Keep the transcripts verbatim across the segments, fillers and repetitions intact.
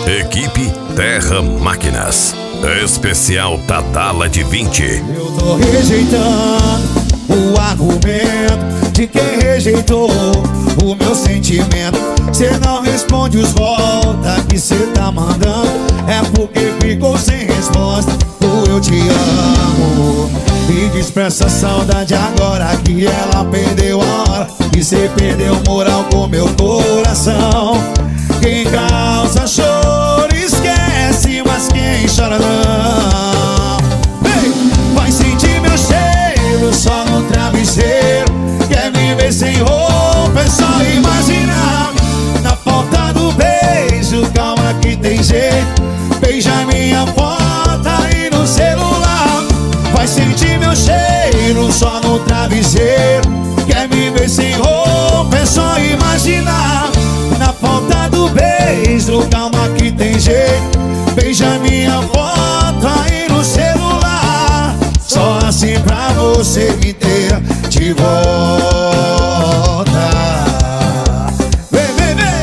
Equipe Terra Máquinas. Especial Tadala de vinte. Eu tô rejeitando o argumento de quem rejeitou o meu sentimento. Cê não responde os volta que cê tá mandando. É porque ficou sem resposta o eu te amo. E diz pra essa saudade agora que ela perdeu a hora. E cê perdeu moral com meu coração. Quem causa choro esquece, mas quem chora não. Ei, vai sentir meu cheiro só no travesseiro. Quer me ver sem roupa, é só imaginar. Na falta do beijo, calma que tem jeito. Beija minha foto aí no celular. Vai sentir meu cheiro só no travesseiro. Quer me ver sem roupa, é só imaginar. Na falta do beijo, calma que tem jeito. Beija minha foto aí no celular. Só assim pra você me ter de volta. Vem, vem, vem.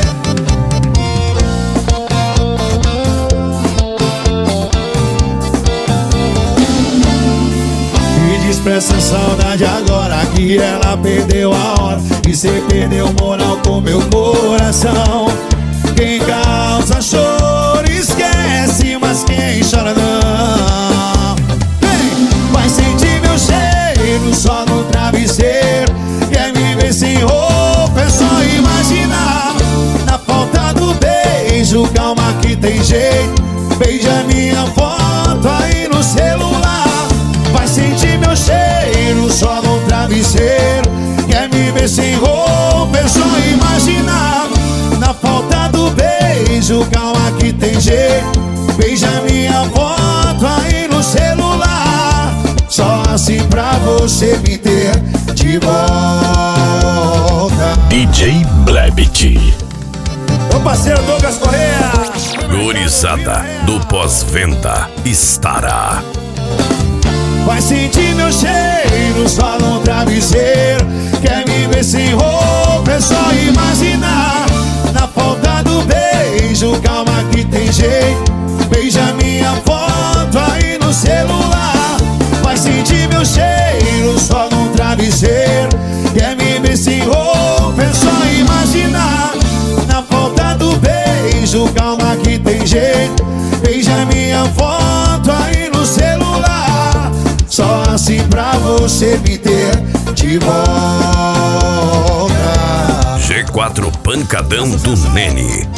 E diz pra essa saudade agora que ela perdeu a hora. E cê perdeu moral com meu coração. Quem causa choro esquece, mas quem chora não. Vem, vai sentir meu cheiro só no travesseiro. Quer me ver sem roupa, é só imaginar. Na falta do beijo, calma que tem jeito. Beija minha foto aí no celular. Vai sentir meu cheiro só no travesseiro. Quer me ver sem roupa, é só imaginar. Na falta do beijo, calma que tem jeito. Beija minha foto aí no celular. Só assim pra você me ter de volta. D J Blebit. Meu parceiro Douglas Correia. Gurizada do pós-venda estará. Vai sentir meu cheiro só no travesseiro. Quer me ver sem roupa, é só imaginar. Na falta do beijo, calma que tem jeito. Beija minha foto aí no celular. Vai sentir meu cheiro só no travesseiro. Quer me ver sem roupa, é só imaginar. Na falta do beijo, calma que tem jeito. Beija minha foto aí no celular. Só assim pra você me ter de volta. G quatro Pancadão do Nene.